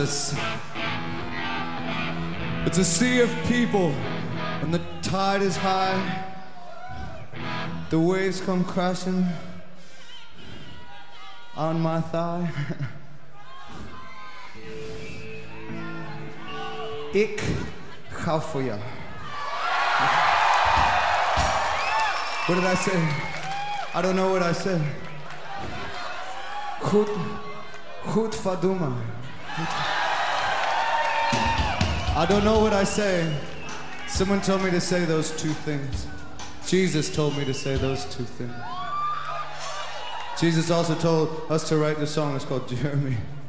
It's a sea of people, and the tide is high. The waves come crashing on my thigh. Ik ga voor jou. What did I say? I don't know what I said. Goed Faduma. I don't know what I say. Someone told me to say those two things. Jesus told me to say those two things. Jesus also told us to write the song. It's called Jeremy.